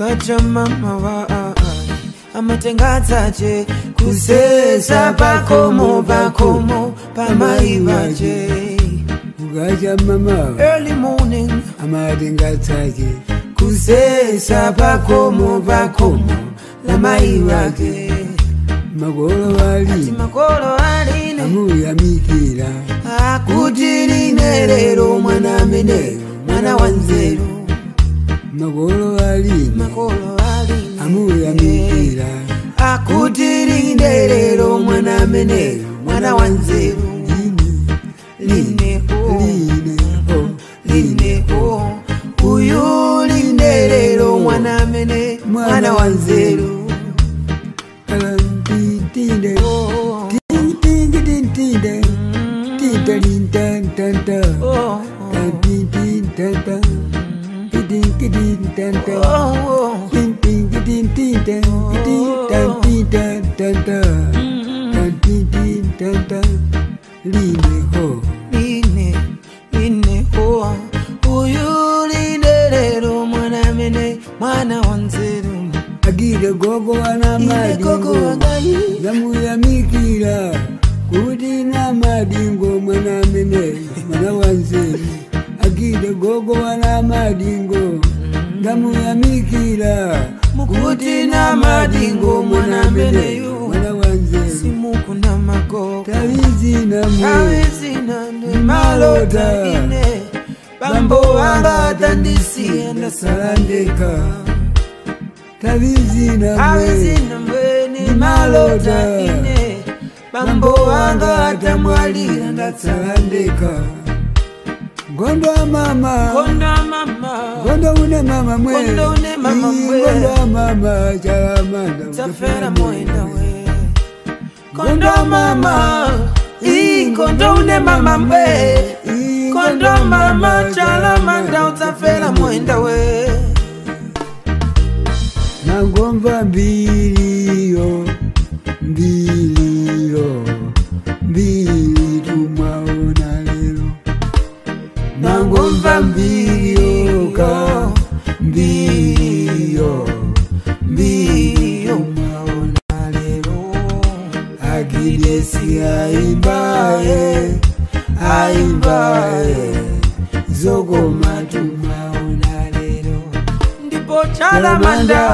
Kacha mama wa amatengazaje kusesa pakomo pamaiwaje. Kacha mama Early morning amatengazaje kusesa pakomo lamaiwaje. Magolo wali amuya mikira akutiri nerero mwana mene mwana wanzeru. Magolo wali amuya mikira akutiri nerero mwana mene mwana wanzeru. Line ho uyu linerero mwana mene mwana wanzeru. Line ho uyu linerero mwana mene mwana wanzeru. Agire gogo wana madingo gamuya mikira kuti na madingo mwana mene mwana wanzeru. Agire gogo wana madingo gamuya mikira kuti na madingo mwana mene mwana wanzeru. Simuku na mago Tawizina ni malota ine bambo wanga tandisi enda salandeka. Tawizina mwe ni malota ine bambo wanga tamwalira salandeka. Gondo mama Gondo une mama mwe Gondo mama chalamanda tafera mwenda we. Gondo mama Gondo une mama mwe Gondo mama chalamanda utafera mwenda we. Nangomba mbiliyo tumaona lelo. Nangomba mbiliyo tumaona lelo. Agidesi aimbaye zogoma tumaona lelo. Ndipo chalamanda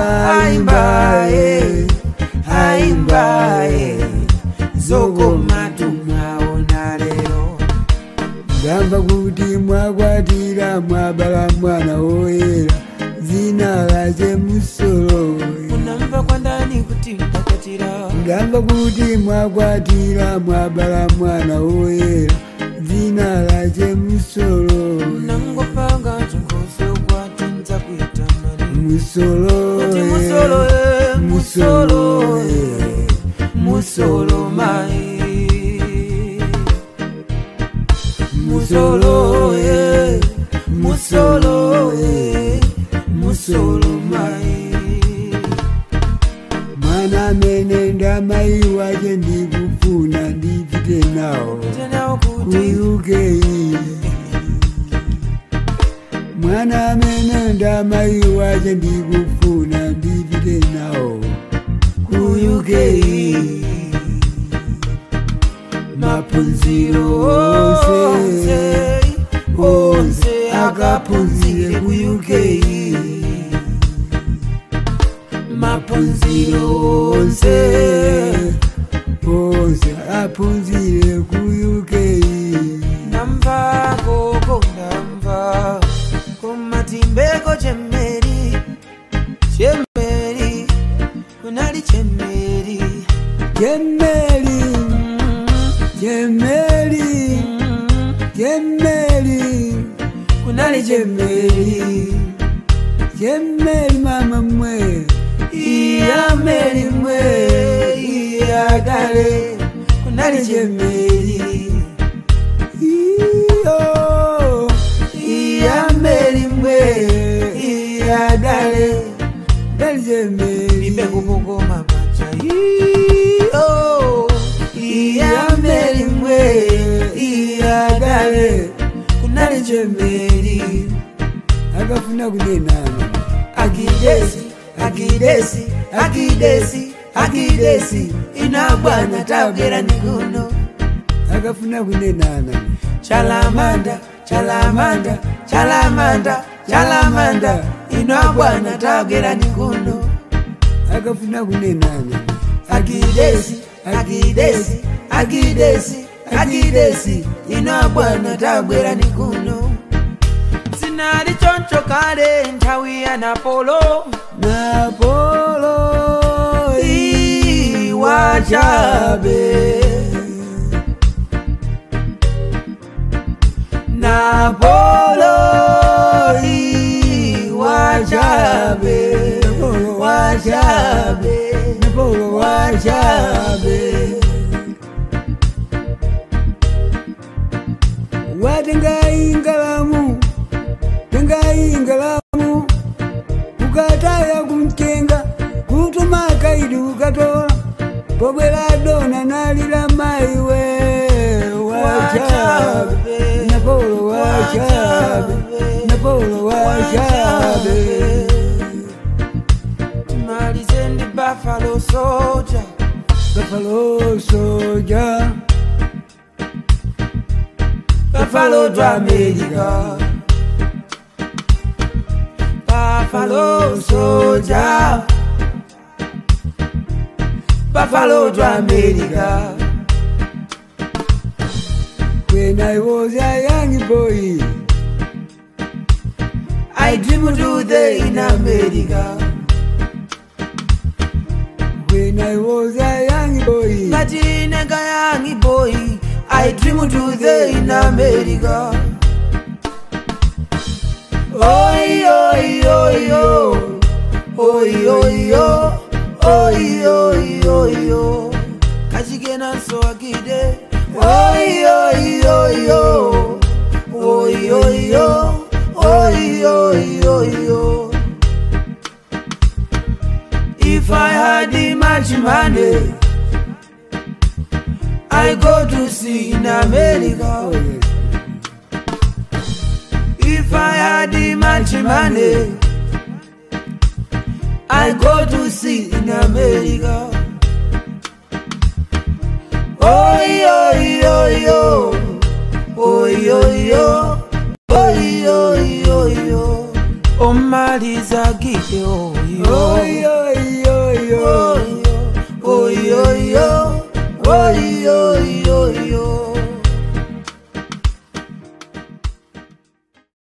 aimbaye zogoma tumaona lelo. Ngamba kuti mwakwatira mwabala mwana woyera zina lache Musolo. Unamva kwa ndani kuti mtakwatira. Ngamba kuti mwakwatira mwabala mwana woyera zina lache Musolo. Nangopanga chongoso kwatinza kuitana Musolo Musolo mai. Musolo mai. Mwana mene ndamai wache ndikufuna ndipite nawo kuyuke. Mwana mene ndamai wache ndikufuna ndipite nawo kuyuke. Mapunziro onse akapunzire ku UK. Mapunziro onse apunzire ku UK. Namva koko namva kumatimbeko chemeri kunali chemeri kunali chemeri mama mwe iya meri mwe iya dale kunali chemeri iya meri mwe iya dale chemeri Nibengu bongo mabacha iya meri mwe iya dale kunali chemeri akafuna kunenana agidesi akidesi, akidesi, akidesi, inabwana taugera nikuno. Akafuna kunenana. Chalamanda, chalamanda, chalamanda, chalamanda, inabwana taugera nikuno. Akafuna kunenana. Akidesi, akidesi, akidesi, akidesi, inabwana taugera nikuno. Sinali choncho kale ntawi ya Napolo. Napolo Iwachabe, Napolo Iwachabe, Wachabe, Napolo Wachabe. Watenga ingalamu, tenga ingalamu, ukataya kumtenga, kutuma kaidi ukatola, pobela dona nalila maiwe. Wachabe, Napolo Wachabe, Napolo Wachabe. Tumalize Buffalo Soldier, Buffalo Soldier, Buffalo to America, Buffalo Soldier, Buffalo to America. When I was a young boy, I dreamed to the in America. When I was a young boy, Latina young boy, I dreamed to the in America. Oi, oi, oi, oi, oi, oi, oi, oi, oi, oi, Kashigena so akide. Oi, oi, oi, oi, oi, oi, oi, oi, oi, oi. If I had much money, I go to see in America. If I had much money, I go to see in America. Oi, oi, oi, oi, oi, oi, oi, oi, oi, oi, Omaliza gide oi, oi, oi.